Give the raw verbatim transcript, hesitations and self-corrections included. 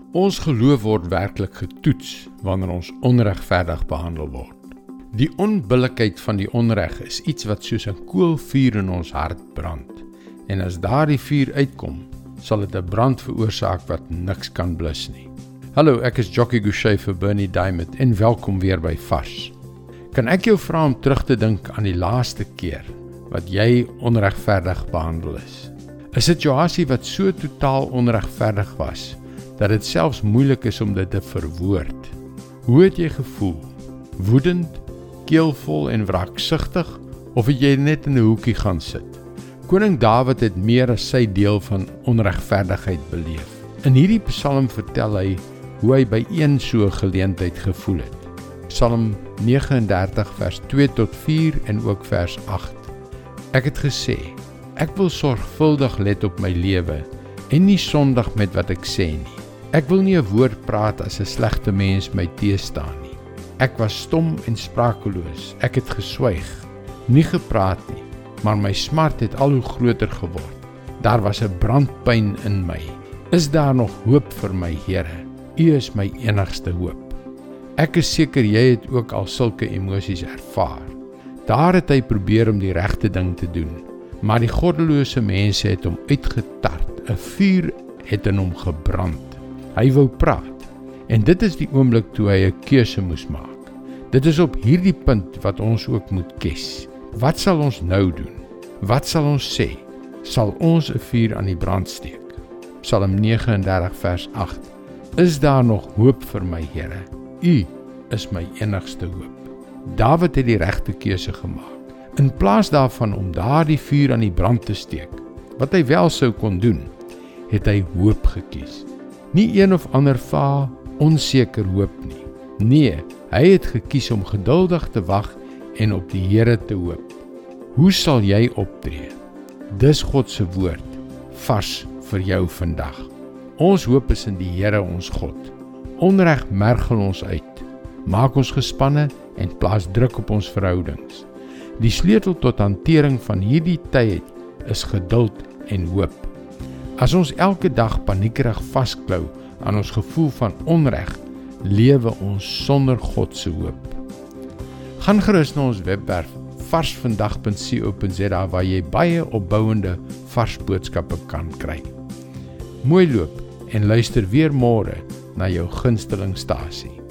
Ons geloof word werklik getoets wanneer ons onregverdig behandel word. Die onbillikheid van die onreg is iets wat soos 'n koolvuur in ons hart brand. En as daardie vuur uitkom, sal dit 'n brand veroorsaak wat niks kan blus nie. Hallo, ek is Jockey Gouchee vir Bernie Diamond en welkom weer by Vars. Kan ek jou vra om terug te dink aan die laaste keer wat jy onregverdig behandel is? 'n Situasie wat so totaal onregverdig was, dat dit selfs moeilik is om dit te verwoord. Hoe het jy gevoel? Woedend, keelvol en wraaksugtig, of het jy net in 'n hoekie gaan sit? Koning Dawid het meer as sy deel van onregverdigheid beleef. In hierdie psalm vertel hy hoe hy by een so geleentheid gevoel het. Psalm negenendertig vers twee tot vier en ook vers agt. Ek het gesê, ek wil sorgvuldig let op my lewe en nie sondig met wat ek sê nie. Ek wil nie 'n woord praat as 'n slegte mens my teestaan nie. Ek was stom en sprakeloos, ek het geswyg, nie gepraat nie, maar my smart het al hoe groter geword. Daar was 'n brandpyn in my. Is daar nog hoop vir my, Here? U is my enigste hoop. Ek is seker jy het ook al sulke emosies ervaar. Daar het hy probeer om die regte ding te doen, maar die goddelose mense het hom uitgetart. 'n Vuur het in hom gebrand. Hy wou praat, en dit is die oomblik toe hy 'n keuse moes maak. Dit is op hierdie punt wat ons ook moet kies. Wat sal ons nou doen? Wat sal ons sê? Sal ons 'n vuur aan die brand steek? Psalm negenendertig vers agt. Is daar nog hoop vir my, Here? U is my enigste hoop. Dawid het die regte keuse gemaak. In plaas daarvan om daardie vuur aan die brand te steek, wat hy wel sou kon doen, het hy hoop gekies. Nie een of ander vaal, onseker hoop nie. Nee, hy het gekies om geduldig te wag en op die Here te hoop. Hoe sal jy optree? Dis God se woord, vars vir jou vandag. Ons hoop is in die Here ons God. Onreg mergel ons uit, maak ons gespanne en plaas druk op ons verhoudings. Die sleutel tot hantering van hierdie tyd is geduld en hoop. As ons elke dag paniekerig vasklou aan ons gevoel van onreg, lewe ons sonder God se hoop. Gaan gerus na ons webwerf varsvandag punt co punt za waar jy baie opbouende vars boodskappe kan kry. Mooi loop en luister weer môre na jou gunsteling stasie.